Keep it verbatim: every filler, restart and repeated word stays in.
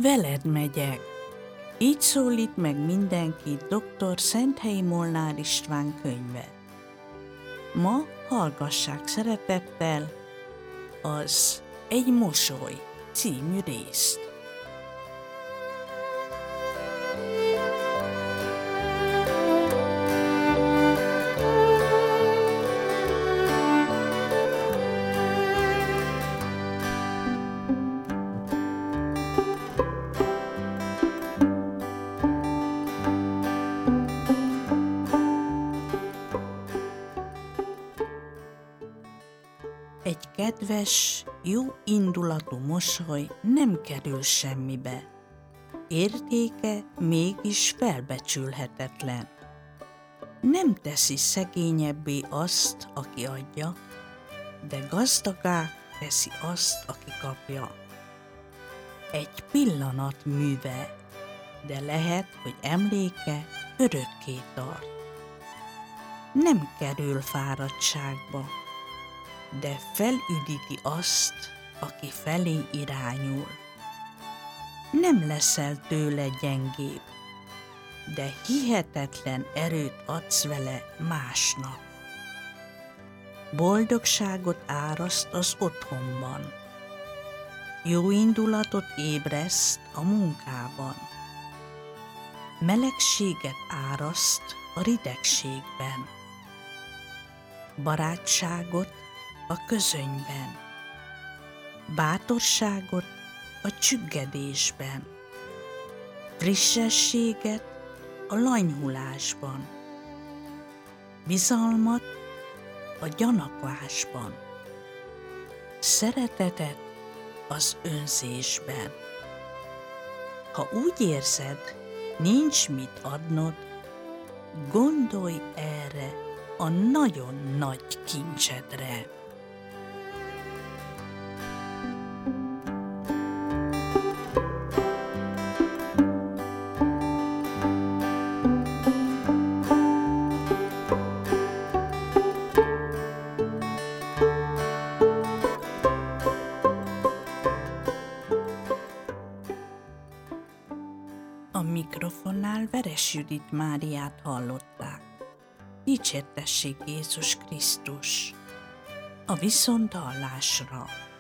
Veled megyek. Így szólít meg mindenkit doktor Szenthelyi Molnár István könyve. Ma hallgassák szeretettel az Egy mosoly című részt. Egy kedves, jó indulatú mosoly nem kerül semmibe. Értéke mégis felbecsülhetetlen. Nem teszi szegényebbé azt, aki adja, de gazdagá teszi azt, aki kapja. Egy pillanat műve, de lehet, hogy emléke örökké tart. Nem kerül fáradtságba, de felüdíti azt, aki felé irányul. Nem leszel tőle gyengébb, de hihetetlen erőt adsz vele másnak. Boldogságot áraszt az otthonban. Jó indulatot ébreszt a munkában. Melegséget áraszt a ridegségben. Barátságot a közönyben, bátorságot a csüggedésben, frissességet a lanyhulásban, bizalmat a gyanakvásban, szeretetet az önzésben. Ha úgy érzed, nincs mit adnod, gondolj erre a nagyon nagy kincsedre. A mikrofonnál Veres Judit Máriát hallották. Dicsértessék Jézus Krisztus! A viszonthallásra!